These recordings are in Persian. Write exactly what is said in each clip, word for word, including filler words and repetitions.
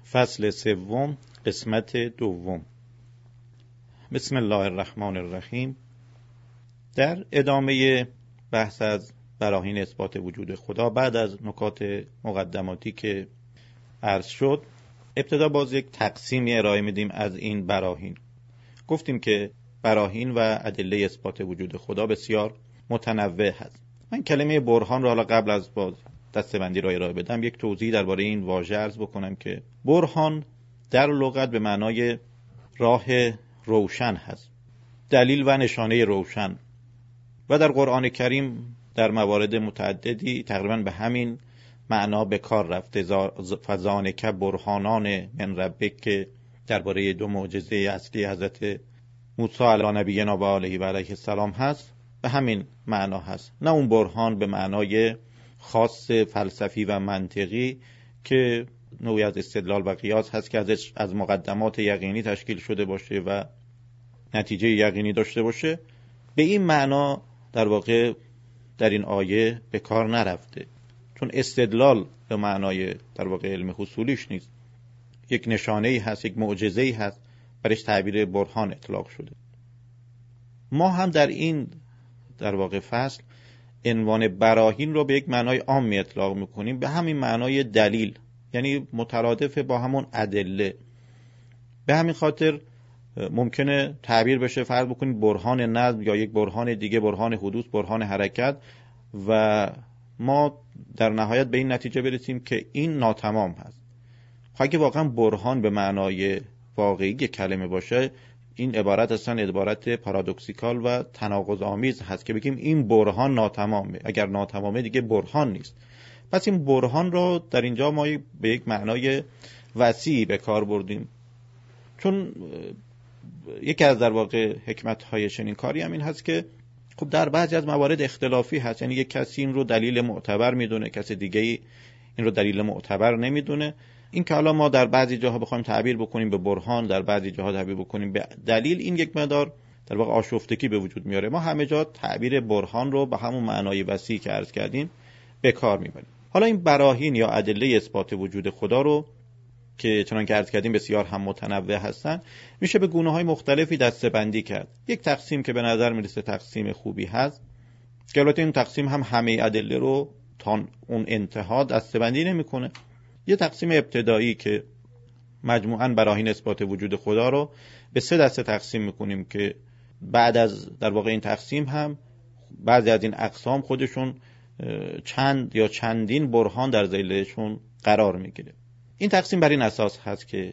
فصل سوم، قسمت دوم. بسم الله الرحمن الرحیم. در ادامه بحث از براهین اثبات وجود خدا، بعد از نکات مقدماتی که عرض شد، ابتدا باز یک تقسیمی ارائه میدیم از این براهین. گفتیم که براهین و ادله اثبات وجود خدا بسیار متنوع هست. من کلمه برهان را حالا قبل از باز دسته‌بندی را ارائه بدم یک توضیح درباره این واژه عرض بکنم که برهان در لغت به معنای راه روشن هست، دلیل و نشانه روشن، و در قرآن کریم در موارد متعددی تقریبا به همین معنا به کار رفته. فذانک برهانان من ربک که درباره دو معجزه اصلی حضرت موسی علی نبینا و آله و علیه السلام هست، به همین معنا هست، نه اون برهان به معنای خاص فلسفی و منطقی که نوعی از استدلال و قیاس هست که ازش از مقدمات یقینی تشکیل شده باشه و نتیجه یقینی داشته باشه. به این معنا در واقع در این آیه به کار نرفته، چون استدلال به معنای در واقع علم حصولیش نیست، یک نشانه‌ای هست، یک معجزه‌ای هست، برش تعبیر برهان اطلاق شده. ما هم در این در واقع فصل عنوان براهین رو به یک معنای عام اطلاق میکنیم، به همین معنای دلیل، یعنی مترادف با همون ادله. به همین خاطر ممکنه تعبیر بشه، فرض بکنید برهان نظم یا یک برهان دیگه، برهان حدوث، برهان حرکت، و ما در نهایت به این نتیجه برسیم که این ناتمام هست. اگه واقعا برهان به معنای واقعی کلمه باشه، این عبارت اصلا عبارت پارادوکسیکال و تناقض آمیز هست که بگیم این برهان ناتمامه. اگر ناتمامه دیگه برهان نیست. پس این برهان رو در اینجا ما به یک معنای وسیعی به کار بردیم، چون یکی از در واقع حکمت‌های چنین کاری هم این هست که خب در بعضی از موارد اختلافی هست، یعنی یک کسی این رو دلیل معتبر میدونه، کسی دیگه این رو دلیل معتبر نمیدونه. این که حالا ما در بعضی جاها بخوایم تعبیر بکنیم به برهان، در بعضی جاها تعبیر بکنیم به دلیل، این یک مقدار در واقع آشفتگی به وجود میاره. ما همه جا تعبیر برهان رو به همون معنای وسیعی که عرض کردیم به کار میبریم. حالا این براهین یا ادله اثبات وجود خدا رو که چنان که عرض کردیم بسیار هم متنوع هستن، میشه به گونه‌های مختلفی دسته‌بندی کرد. یک تقسیم که به نظر میرسه تقسیم خوبی هست، که البته این تقسیم هم همه ادله رو تا اون انتها دسته‌بندی نمیکنه. یه تقسیم ابتدایی که مجموعاً براهین اثبات وجود خدا رو به سه دسته تقسیم میکنیم که بعد از در واقع این تقسیم هم بعضی از این اقسام خودشون چند یا چندین برهان در ذیلشون قرار میگیره. این تقسیم بر این اساس هست که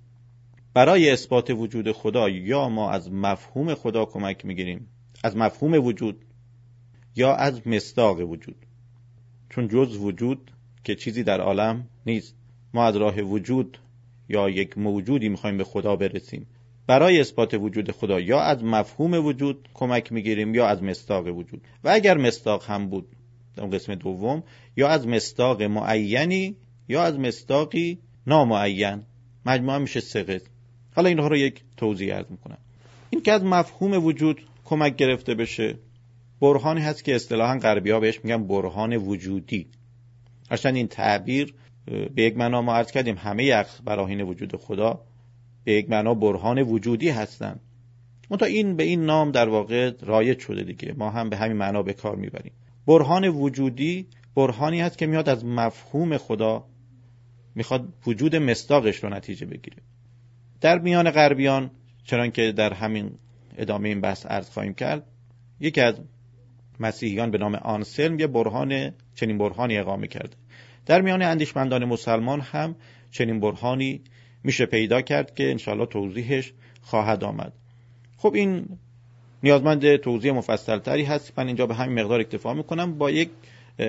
برای اثبات وجود خدا یا ما از مفهوم خدا کمک میگیریم، از مفهوم وجود، یا از مصداق وجود، چون جز وجود که چیزی در عالم نیست. ما از راه وجود یا یک موجودی میخوایم به خدا برسیم. برای اثبات وجود خدا یا از مفهوم وجود کمک میگیریم یا از مصداق وجود، و اگر مصداق هم بود در قسم دوم، یا از مصداق معینی یا از مصداقی نامعین. مجموعا میشه سه قسم. حالا اینها رو یک توضیح عرض میکنم. این که از مفهوم وجود کمک گرفته بشه، برهانی هست که اصطلاحاً غربی‌ها بهش میگن برهان وجودی. هرچند این تعبیر به یک معنا ما عرض کردیم همه براهین وجود خدا به یک معنا برهان وجودی هستند، منتها این به این نام در واقع رایج شده دیگه، ما هم به همین معنا به کار میبریم. برهان وجودی برهانی هست که میاد از مفهوم خدا، میخواد وجود مصداقش رو نتیجه بگیره. در میان غربیان، چنان که در همین ادامه این بحث عرض خواهیم کرد، یکی از مسیحیان به نام آنسلم یه برهان چنین برهانی اقامه کرده. در میان اندیشمندان مسلمان هم چنین برهانی میشه پیدا کرد که انشاءالله توضیحش خواهد آمد. خب این نیازمند توضیح مفصل تری هست، من اینجا به همین مقدار اکتفا میکنم. با یک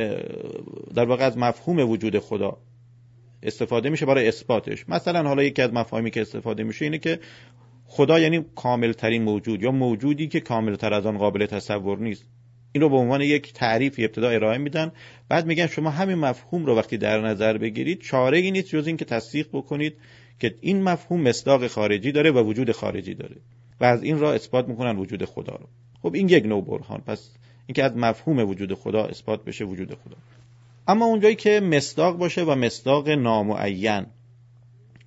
در واقع از مفهوم وجود خدا استفاده میشه برای اثباتش. مثلا حالا یکی از مفاهیمی که استفاده میشه اینه که خدا یعنی کامل ترین موجود، یا موجودی که کامل تر از آن قابل تصور نیست. این رو به عنوان یک تعریفی ابتدا ارائه میدن، بعد میگن شما همین مفهوم رو وقتی در نظر بگیرید، چاره ای نیست جز این که تصدیق بکنید که این مفهوم مصداق خارجی داره و وجود خارجی داره، و از این را اثبات میکنن وجود خدا رو. خب این یک نوع برهان. پس اینکه از مفهوم وجود خدا اثبات بشه وجود خدا. اما اونجایی که مصداق باشه و مصداق نامعین،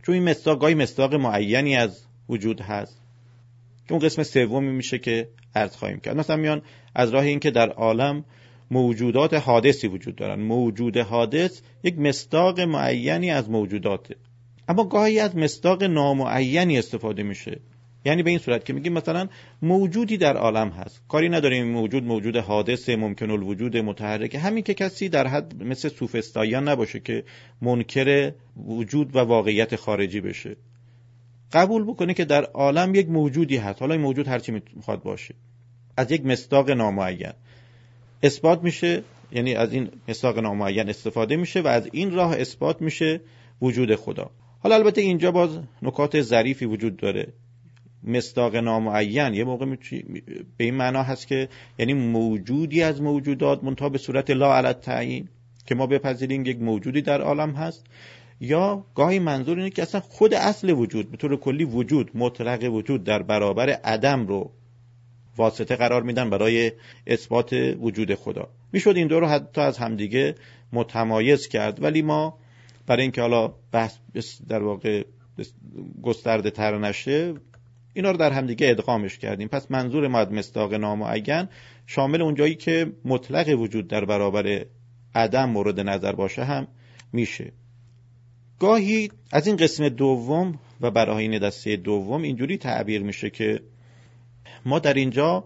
چون این مصداق گاهی مصداق معینی از وجود هست که اون قسم سومی میشه که عرض خواهیم کرد. مثلا میان از راه این که در عالم موجودات حادثی وجود دارن. موجود حادث یک مصداق معینی از موجوداته، اما گاهی از مصداق نامعینی استفاده میشه. یعنی به این صورت که میگیم مثلا موجودی در عالم هست، کاری نداریم موجود موجود حادث ممکن الوجود متحرک، همین که کسی در حد مثل سوفسطائیان نباشه که منکر وجود و واقعیت خارجی بشه، قبول بکنه که در عالم یک موجودی هست، حالا این موجود هرچی میخواد باشه، از یک مصداق نامعین اثبات میشه، یعنی از این مصداق نامعین استفاده میشه و از این راه اثبات میشه وجود خدا. حالا البته اینجا باز نکات ظریفی وجود داره. مصداق نامعین یه موقع به این معنا هست که یعنی موجودی از موجودات منتها به صورت لا علی التعیین که ما بپذیریم یک موجودی در عالم هست، یا گاهی منظور اینه که اصلا خود اصل وجود به طور کلی وجود مطلق وجود در برابر عدم رو واسطه قرار میدن برای اثبات وجود خدا. میشد این دو رو حتی از همدیگه متمایز کرد، ولی ما برای اینکه حالا بحث در واقع گسترده تر نشه اینا رو در همدیگه ادغامش کردیم. پس منظور ما از مصداق نامعین شامل اونجایی که مطلق وجود در برابر عدم مورد نظر باشه هم میشه. گاهی از این قسم دوم و براهین دسته دوم اینجوری تعبیر میشه که ما در اینجا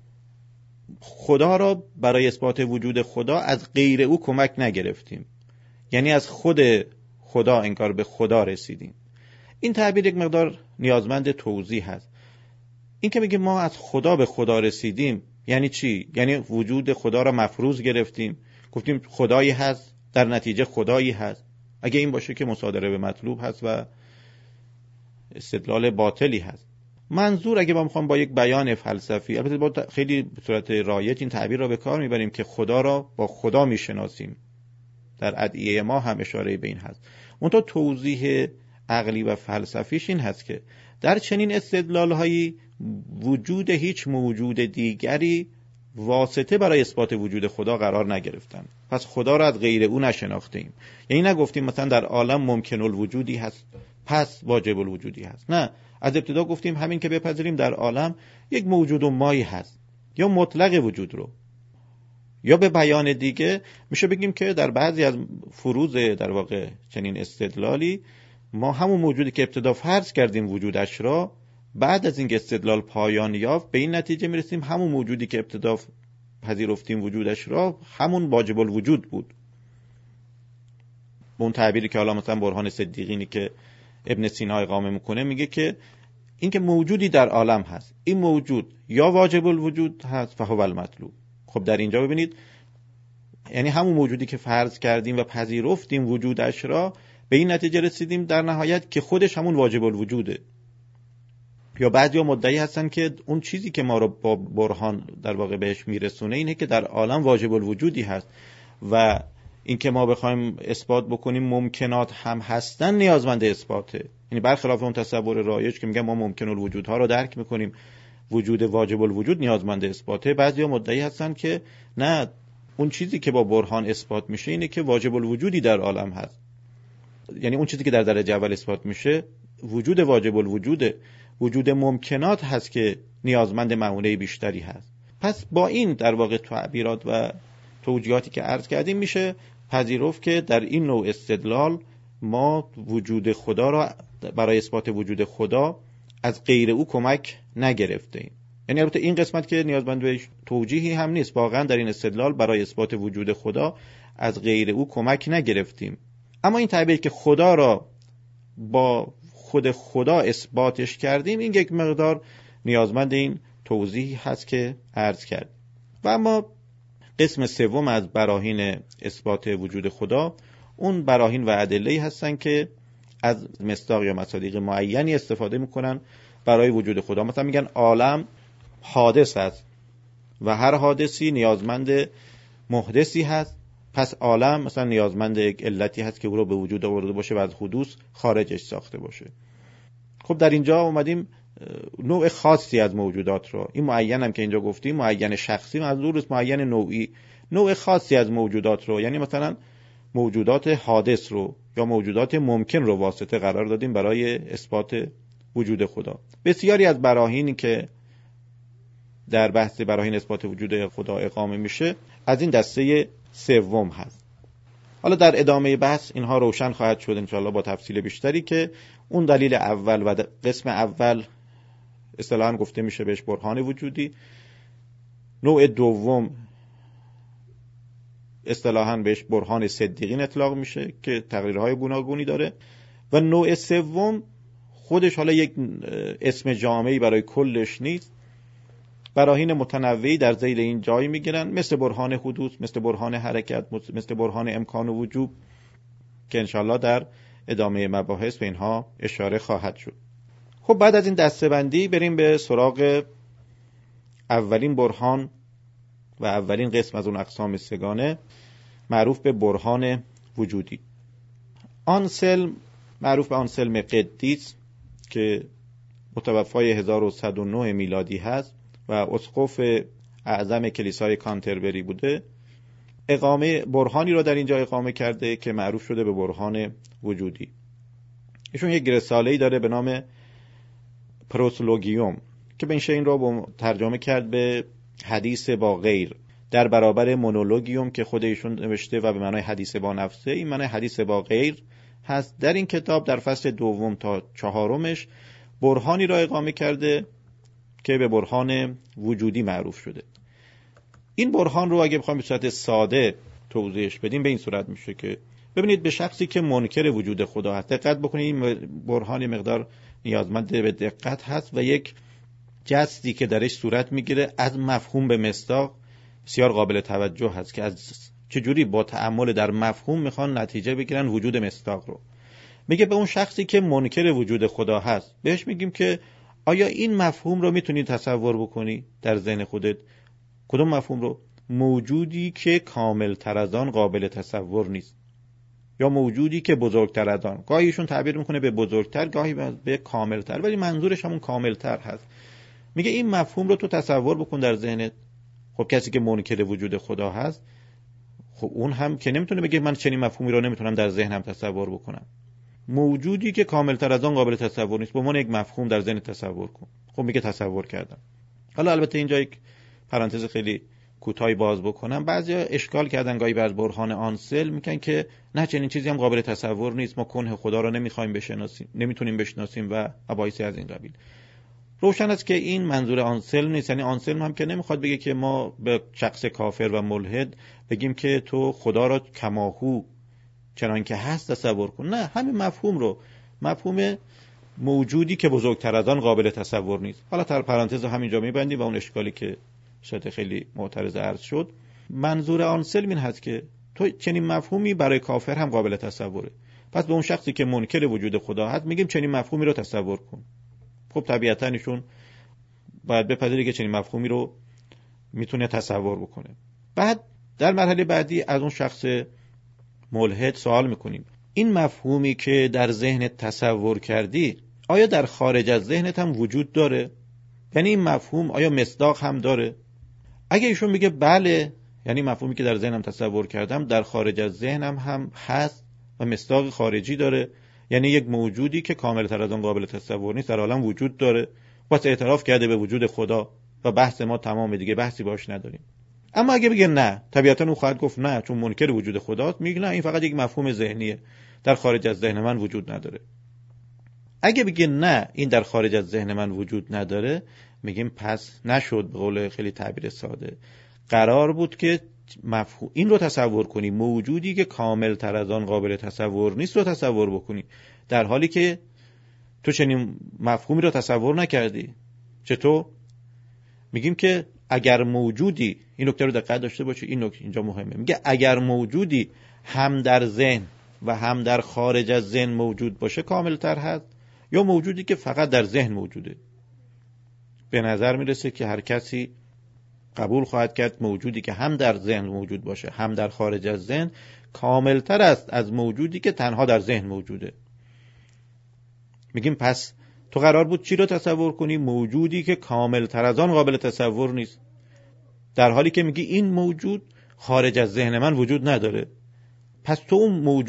خدا را برای اثبات وجود خدا از غیر او کمک نگرفتیم، یعنی از خود خدا انگار به خدا رسیدیم. این تعبیر یک مقدار نیازمند توضیح هست. این که میگه ما از خدا به خدا رسیدیم یعنی چی؟ یعنی وجود خدا را مفروض گرفتیم، گفتیم خدایی هست در نتیجه خدایی هست. اگه این باشه که مصادره به مطلوب هست و استدلال باطلی هست. منظور اگه ما میخوام با یک بیان فلسفی، البته با خیلی به صورت رایج این تعبیر را به کار میبریم که خدا را با خدا میشناسیم، در ادعیه ما هم اشاره به این هست. اون تو توضیح عقلی و فلسفیش این هست که در چنین استدلال‌هایی وجود هیچ موجود دیگری واسطه برای اثبات وجود خدا قرار نگرفتن. پس خدا را از غیر او نشناختیم. یعنی نگفتیم مثلا در عالم ممکن الوجودی هست پس واجب الوجودی هست. نه، از ابتدا گفتیم همین که بپذیریم در عالم یک موجود و مایی هست، یا مطلق وجود رو، یا به بیان دیگه میشه بگیم که در بعضی از فروض در واقع چنین استدلالی ما همون موجودی که ابتدا فرض کردیم وجودش را، بعد از اینکه استدلال پایان یافت به این نتیجه میرسیم همون موجودی که ابتدا پذیرفتیم وجودش را همون واجب الوجود بود. به اون تعبیری که حالا مثلا برهان صدیقینی که ابن سینا اقامه میکنه میگه که اینکه موجودی در عالم هست، این موجود یا واجب الوجود هست فهو المطلوب. خب در اینجا ببینید یعنی همون موجودی که فرض کردیم و پذیرفتیم وجودش را، به این نتیجه رسیدیم در نهایت که خودش همون واجب الوجوده. یا بعضیا مدعی هستن که اون چیزی که ما رو با برهان در واقع بهش میرسونه اینه که در عالم واجب الوجودی هست و این که ما بخوایم اثبات بکنیم ممکنات هم هستن نیازمند اثباته. یعنی برخلاف اون تصور رایج که میگن ما ممکن الوجودها رو درک میکنیم، وجود واجب الوجود نیازمند اثباته. بعضیا مدعی هستن که نه، اون چیزی که با برهان اثبات میشه اینه که واجب الوجودی در عالم هست. یعنی اون چیزی که در درجه اول اثبات میشه وجود واجب الوجوده، وجود ممکنات هست که نیازمند معونه بیشتری هست. پس با این در واقع تعبیرات و توجیهاتی که عرض کردیم میشه پذیرفت که در این نوع استدلال ما وجود خدا را برای اثبات وجود خدا از غیر او کمک نگرفتیم. یعنی البته این قسمت که نیازمند به توجیهی هم نیست، واقعا در این استدلال برای اثبات وجود خدا از غیر او کمک نگرفتیم. اما این تعبیر که خدا را با خود خدا اثباتش کردیم، این یک مقدار نیازمند این توضیحی هست که عرض کرد. و اما قسم سوم از براهین اثبات وجود خدا، اون براهین و ادله‌ای هستن که از مصداق یا مصادیق معینی استفاده میکنن برای وجود خدا. مثلا میگن عالم حادث است و هر حادثی نیازمند محدثی هست، پس عالم مثلا نیازمند یک علتی هست که او رو به وجود آورده باشه و از حدوث خارجش ساخته باشه. خب در اینجا اومدیم نوع خاصی از موجودات رو، این معین هم که اینجا گفتیم معین شخصی، منظور است معین نوعی، نوع خاصی از موجودات رو، یعنی مثلا موجودات حادث رو یا موجودات ممکن رو واسطه قرار دادیم برای اثبات وجود خدا. بسیاری از براهینی که در بحث براهین اثبات وجود خدا اقامه میشه از این دسته سوم هست. حالا در ادامه بحث اینها روشن خواهد شد انشاءالله با تفصیل بیشتری که اون دلیل اول و قسم اول اصطلاحاً گفته میشه بهش برهان وجودی، نوع دوم اصطلاحاً بهش برهان صدیقین اطلاق میشه که تقریرهای گوناگونی داره، و نوع سوم خودش حالا یک اسم جامعی برای کلش نیست، براهین متنوعی در ذیل این جای میگیرن، مثل برهان حدوث، مثل برهان حرکت، مثل برهان امکان و وجوب که انشاءالله در ادامه مباحث به اینها اشاره خواهد شد. خب بعد از این دسته‌بندی بریم به سراغ اولین برهان و اولین قسم از اون اقسام سگانه معروف به برهان وجودی. آنسلم معروف به آنسلم قدیس که متوفای هزار و صد و نه میلادی هست و اسقف اعظم کلیسای کانتربری بوده، اقامه برهانی را در اینجا اقامه کرده که معروف شده به برهان وجودی. ایشون یک رساله‌ای داره به نام پروسلوگیوم که بنشه این را ترجمه کرد به حدیث با غیر در برابر مونولوگیوم که خود ایشون نوشته و به معنای حدیث با نفسه، این معنای حدیث با غیر هست. در این کتاب در فصل دوم تا چهارمش برهانی را اقامه کرده که به برهان وجودی معروف شده. این برهان رو اگه بخوایم به صورت ساده توضیحش بدیم به این صورت میشه که ببینید به شخصی که منکر وجود خدا هست، دقت بکنید این برهان مقدار نیازمند به دقت هست و یک جستی که درش صورت میگیره از مفهوم به مصداق بسیار قابل توجه هست که از چجوری با تأمل در مفهوم میخوان نتیجه بگیرن وجود مصداق رو. میگه به اون شخصی که منکر وجود خدا هست بهش میگیم که آیا این مفهوم رو میتونی تصور بکنی در ذهن خودت؟ کدوم مفهوم رو؟ موجودی که کامل تر از آن قابل تصور نیست، یا موجودی که بزرگتر از آن. گاهی ایشون تعبیر میکنه به بزرگتر، گاهی به کاملتر، ولی منظورش همون کاملتر هست. میگه این مفهوم رو تو تصور بکن در ذهنت. خب کسی که منکر وجود خدا هست، خب اون هم که نمیتونه بگه من چنین مفهومی رو نمیتونم در ذهنم تصور بکنم. موجودی که کاملتر از آن قابل تصور نیست، به عنوان یک مفهوم در ذهن تصور کن. خب میگه تصور کردم. حالا البته اینجا یک پرانتز خیلی کوتاهی باز بکنم. بعضیا اشکال کردن گاهی بر برهان آنسلم، میگن که نه چنین چیزی هم قابل تصور نیست، ما کنه خدا رو نمیخوایم بشناسیم، نمیتونیم بشناسیم و مباحثی از این قبیل. روشن است که این منظور آنسلم نیست. یعنی آنسلم هم که نمیخواد بگه که ما به شخص کافر و ملحد بگیم که تو خدا را کماهو چنان که هست تصور کن. نه، همین مفهوم رو، مفهوم موجودی که بزرگتر از آن قابل تصور نیست. حالا در پرانتز همینجا میبندیم و اون اشکالی که شاید خیلی معترض عرض شد. منظور آنسلم این هست که تو چنین مفهومی برای کافر هم قابل تصوره. پس به اون شخصی که منکر وجود خدا هست میگیم چنین مفهومی رو تصور کن. خب طبیعتاً ایشون باید بپذیره که چنین مفهومی رو میتونه تصور بکنه. بعد در مرحله بعدی از اون شخص ملحد سوال میکنیم این مفهومی که در ذهنت تصور کردی آیا در خارج از ذهنت هم وجود داره؟ یعنی این مفهوم آیا مصداق هم داره؟ اگه ایشون میگه بله، یعنی مفهومی که در ذهنم تصور کردم در خارج از ذهنم هم هست و مصداق خارجی داره، یعنی یک موجودی که کاملتر از آن قابل تصور نیست در عالم وجود داره، پس اعتراف کرده به وجود خدا و بحث ما تمام، دیگه بحثی باش نداریم. اما اگه بگه نه، طبیعتاً اون خواهد گفت نه چون منکر وجود خداست، میگه نه این فقط یک مفهوم ذهنیه، در خارج از ذهن من وجود نداره. اگه بگه نه این در خارج از ذهن من وجود نداره، میگیم پس نشد. به قول خیلی تعبیر ساده قرار بود که مفهوم این رو تصور کنی، موجودی که کامل تر از آن قابل تصور نیست رو تصور بکنی، در حالی که تو چنین مفهومی رو تصور نکردی. چطور؟ میگیم که اگر موجودی، این نکته رو دقت داشته باشی، این نکته اینجا مهمه، میگه اگر موجودی هم در ذهن و هم در خارج از ذهن موجود باشه کامل تر هست، یا موجودی که فقط در ذهن موجوده. به نظر میرسه که هر کسی قبول خواهد کرد موجودی که هم در ذهن موجود باشه هم در خارج از ذهن کامل تر است از موجودی که تنها در ذهن موجوده. میگیم پس تو قرار بود چی رو تصور کنی؟ موجودی که کامل تر از آن قابل تصور نیست، در حالی که میگی این موجود خارج از ذهن من وجود نداره. پس تو اون موجود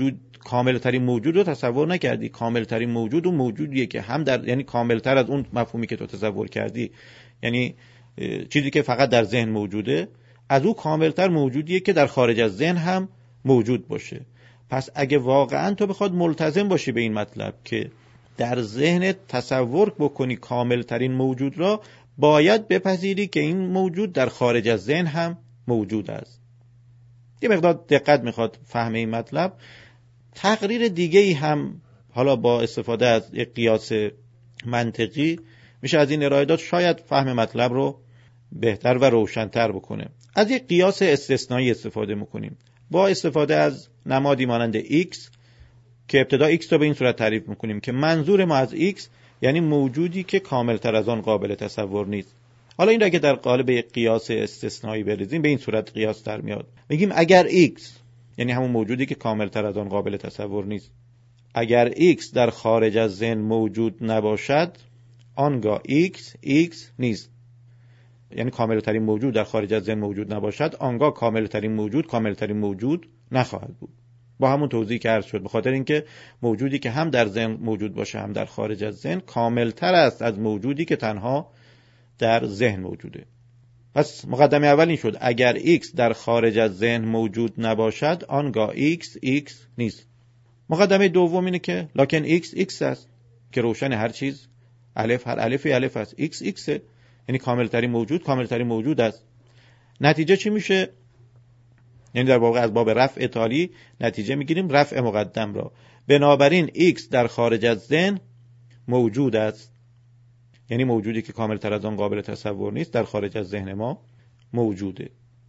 کامل ترین موجود رو تصور نکردی. کامل ترین موجود اون موجودیه که هم در یعنی کامل تر از اون مفهومی که تو تصور کردی، یعنی چیزی که فقط در ذهن موجوده، از او کامل تر موجودیه که در خارج از ذهن هم موجود باشه. پس اگه واقعا تو بخواد ملتزم باشی به این مطلب که در ذهنت تصور بکنی کامل ترین موجود را، باید بپذیری که این موجود در خارج از ذهن هم موجود است. یه مقدار دقت میخواد فهم این مطلب. تقریر دیگه ای هم حالا با استفاده از یک قیاس منطقی میشه از این ارائه داد، شاید فهم مطلب رو بهتر و روشن‌تر بکنه. از یک قیاس استثنایی استفاده میکنیم با استفاده از نمادی مانند x که ابتدا x رو به این صورت تعریف میکنیم که منظور ما از x یعنی موجودی که کامل تر از آن قابل تصور نیست. حالا این را که در قالب یک قیاس استثنایی بریزیم به این صورت قیاس در میاد. میگیم اگر x یعنی همون موجودی که کامل تر از آن قابل تصور نیست، اگر x در خارج از ذهن موجود نباشد، آنگاه x x نیست. یعنی کامل ترین موجود در خارج از ذهن موجود نباشد، آنگاه کامل ترین موجود کامل ترین موجود نخواهد بود. با همون توضیح که عرض شد، به خاطر اینکه موجودی که هم در ذهن موجود باشه هم در خارج از ذهن کامل تر است از موجودی که تنها در ذهن موجوده. پس مقدمه اول این شد اگر x در خارج از ذهن موجود نباشد، آنگاه x x نیست. مقدمه دوم اینه که لکن x x است که روشن هر چیز الف هر الفی الف است. x x یعنی کامل ترین موجود کامل ترین موجود است. نتیجه چی میشه؟ یعنی در واقع از باب رفع تالی نتیجه میگیریم رفع مقدم را. بنابراین x در خارج از ذهن موجود است، یعنی موجودی که کامل تر از آن قابل تصور نیست در خارج از ذهن ما موجوده.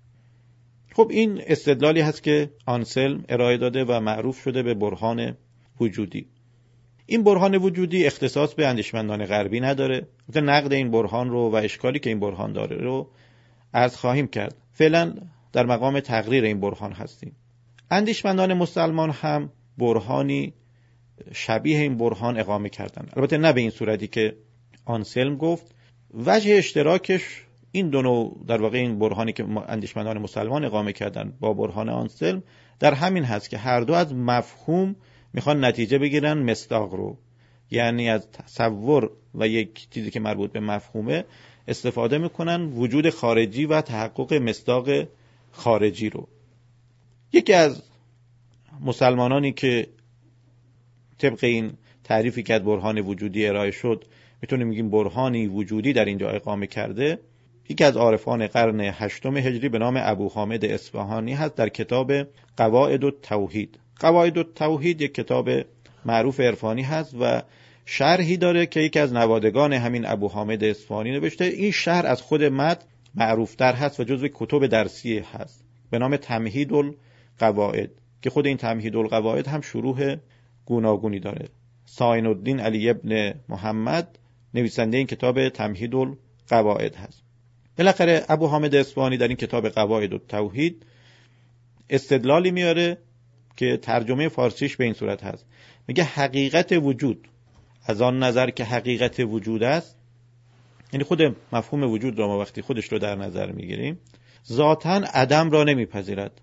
خب این استدلالی هست که آنسلم ارائه داده و معروف شده به برهان وجودی. این برهان وجودی اختصاص به اندیشمندان غربی نداره. نقد این برهان رو و اشکالی که این برهان داره رو عرض خواهیم کرد. فعلا در مقام تقریر این برهان هستیم. اندیشمندان مسلمان هم برهانی شبیه این برهان اقامه کردن، البته نه به این صورتی که آنسلم گفت. وجه اشتراکش این دو نوع در واقع این برهانی که اندیشمندان مسلمان اقامه کردن با برهان آنسلم در همین هست که هر دو از مفهوم میخوان نتیجه بگیرن مصداق رو، یعنی از تصور و یک چیزی که مربوط به مفهومه استفاده میکنن وجود خارجی و تحقق مصداق خارجی رو. یکی از مسلمانانی که طبق این تعریفی که از برهان وجودی ارائه شد میتونیم بگیم برهانی وجودی در اینجا اقامه کرده، یکی از عارفان قرن هشتم هجری به نام ابو حامد اصفهانی هست در کتاب قواعد التوحید. قواعد التوحید یک کتاب معروف عرفانی هست و شرحی داره که یکی از نوادگان همین ابو حامد اصفهانی نوشته. این شرح از خود متن معروفتر هست و جزو کتب درسی هست به نام تمهید القواعد که خود این تمهید القواعد هم شروح گوناگونی داره. ساین الدین علی ابن محمد نویسنده این کتاب تمهید القواعد هست. بالاخره ابو حامد اصفهانی در این کتاب قواعد التوحید استدلالی میاره که ترجمه فارسیش به این صورت هست. میگه حقیقت وجود از آن نظر که حقیقت وجود است، یعنی خود مفهوم وجود را ما وقتی خودش رو در نظر میگیریم ذاتاً عدم را نمیپذیرد.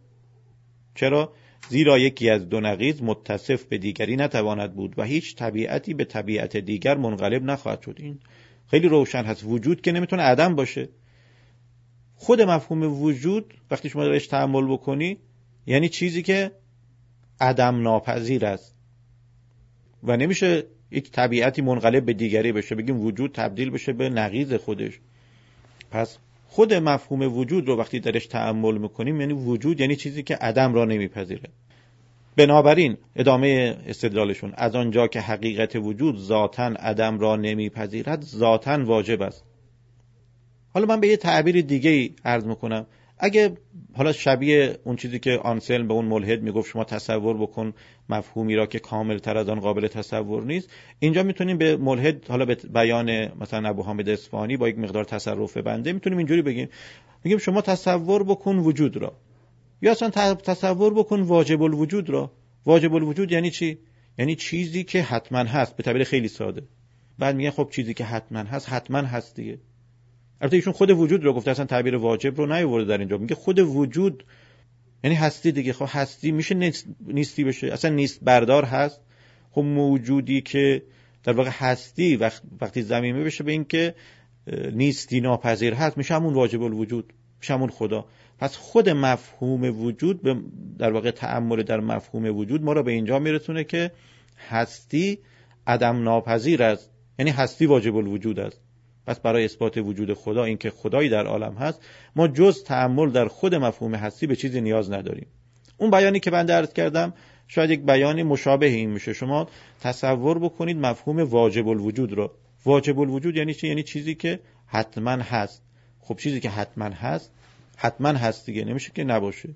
چرا؟ زیرا یکی از دو نقیض متصف به دیگری نتواند بود و هیچ طبیعتی به طبیعت دیگر منقلب نخواهد شد. این خیلی روشن هست. وجود که نمیتونه عدم باشه. خود مفهوم وجود وقتی شما درش تأمل بکنی یعنی چیزی که عدم ناپذیر است و نمیشه یک طبیعتی منقلب به دیگری بشه، بگیم وجود تبدیل بشه به نقیض خودش. پس خود مفهوم وجود رو وقتی درش تأمل میکنیم یعنی وجود یعنی چیزی که عدم را نمیپذیره. بنابراین ادامه استدلالشون از آنجا که حقیقت وجود ذاتاً عدم را نمیپذیرد ذاتاً واجب است. حالا من به یه تعبیر دیگه ای عرض میکنم. اگه حالا شبیه اون چیزی که آنسلم به اون ملحد میگفت شما تصور بکن مفهومی را که کامل تر از آن قابل تصور نیست، اینجا میتونیم به ملحد حالا به بیان مثلا ابو حامد اصفهانی با یک مقدار تصرف بنده میتونیم اینجوری بگیم، میگیم شما تصور بکن وجود را، یا اصلا تصور بکن واجب الوجود را. واجب الوجود یعنی چی؟ یعنی چیزی که حتما هست، به تعبیر خیلی ساده. بعد میگن خب چیزی که حتما هست حتما هست دیگه. البته ایشون خود وجود رو گفته، اصلا تعبیر واجب رو نیاورده در اینجا. میگه خود وجود یعنی هستی دیگه. خب هستی میشه نیست نیستی بشه؟ اصلا نیست بردار هست. خب موجودی که در واقع هستی وقت وقتی ضمیمه بشه به این که نیستی ناپذیر هست، میشه همون واجب الوجود، میشه همون خدا. پس خود مفهوم وجود به در واقع تأمل در مفهوم وجود ما را به اینجا میرسونه که هستی عدم ناپذیر است، یعنی هستی واجب الوجود است. پس برای اثبات وجود خدا، این که خدایی در عالم هست، ما جز تأمل در خود مفهوم هستی به چیزی نیاز نداریم. اون بیانی که من عرض کردم شاید یک بیانی مشابه این میشه. شما تصور بکنید مفهوم واجب الوجود رو. واجب الوجود یعنی چی؟ یعنی چیزی که حتما هست. خب چیزی که حتما هست حتما هست دیگه، نمیشه که نباشه.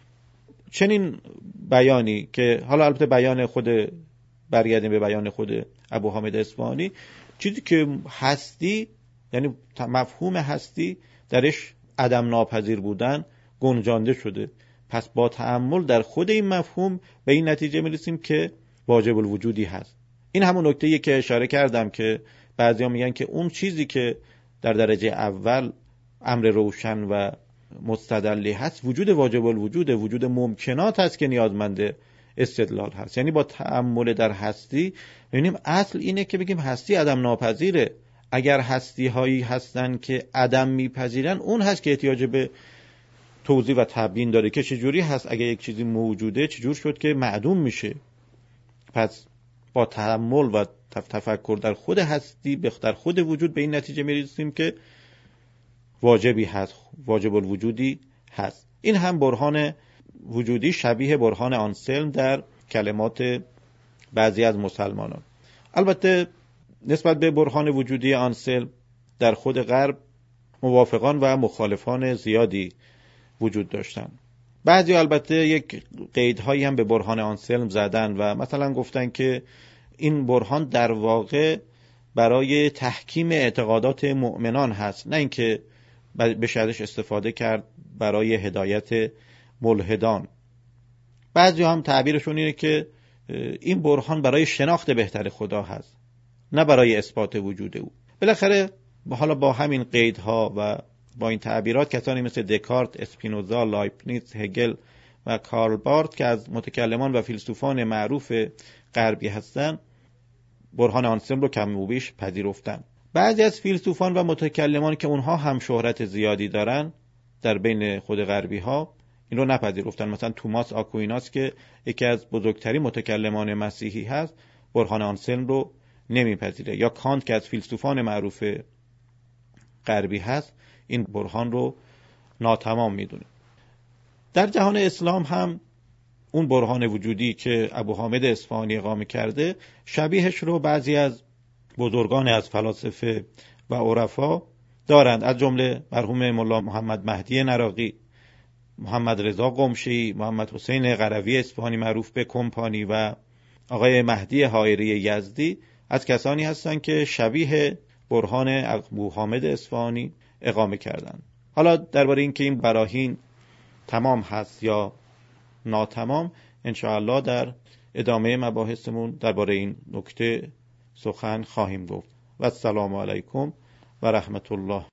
چنین بیانی که حالا البته بیان خود برگردیم به بیان خود ابو حامد اصفهانی، چیزی که هستی یعنی مفهوم هستی درش عدم ناپذیر بودن گنجانده شده. پس با تأمل در خود این مفهوم به این نتیجه میرسیم که واجب الوجودی هست. این همون نکته‌ایه که اشاره کردم که بعضیا میگن که اون چیزی که در درجه اول امر روشن و مستدلی هست وجود واجب الوجود، وجود ممکنات هست که نیازمند استدلال هست. یعنی با تأمل در هستی ببینیم اصل اینه که بگیم هستی عدم ناپذیره. اگر هستی هایی هستن که عدم میپذیرن، اون هست که احتیاج به توضیح و تبیین داره که چجوری هست اگر یک چیزی موجوده چجور شد که معدوم میشه. پس با تأمل و تفکر در خود هستی در خود وجود به این نتیجه میرسیم که واجبی هست، واجب الوجودی هست. این هم برهان وجودی شبیه برهان آنسلم در کلمات بعضی از مسلمانان. البته نسبت به برهان وجودی آنسلم در خود غرب موافقان و مخالفان زیادی وجود داشتن. بعضی البته یک قیدهایی هم به برهان آنسلم زدن و مثلا گفتن که این برهان در واقع برای تحکیم اعتقادات مؤمنان هست، نه اینکه بشه ازش استفاده کرد برای هدایت ملحدان. بعضی هم تعبیرشون اینه که این برهان برای شناخت بهتر خدا هست، نه برای اثبات وجود او. بالاخره حالا با همین قیدها و با این تعبیرات کسانی مثل دکارت، اسپینوزا، لایبنیتز، هگل و کارل بارت که از متکلمان و فیلسوفان معروف غربی هستند برهان آنسلم رو کم و بیش پذیرفتن. بعضی از فیلسوفان و متکلمان که اونها هم شهرت زیادی دارن در بین خود غربی ها این رو نپذیرفتن. مثلا توماس آکویناس که یکی از بزرگترین متکلمان مسیحی هست برهان آنسلم رو نمیپذیره، یا کانت که از فیلسوفان معروف غربی هست این برهان رو ناتمام میدونه. در جهان اسلام هم اون برهان وجودی که ابو حامد اصفهانی اقامه کرده شبیهش رو بعضی از بزرگان از فلاسفه و عرفا دارند، از جمله مرحوم ملا محمد مهدی نراقی، محمد رضا قمشی، محمد حسین قروی اصفهانی معروف به کمپانی و آقای مهدی حائری یزدی از کسانی هستند که شبیه برهان ابو حامد اصفهانی اقامه کردند. حالا درباره این که این براهین تمام هست یا ناتمام انشاءالله در ادامه مباحثمون درباره این نکته سخن خواهیم گفت. و السلام علیکم و رحمت الله.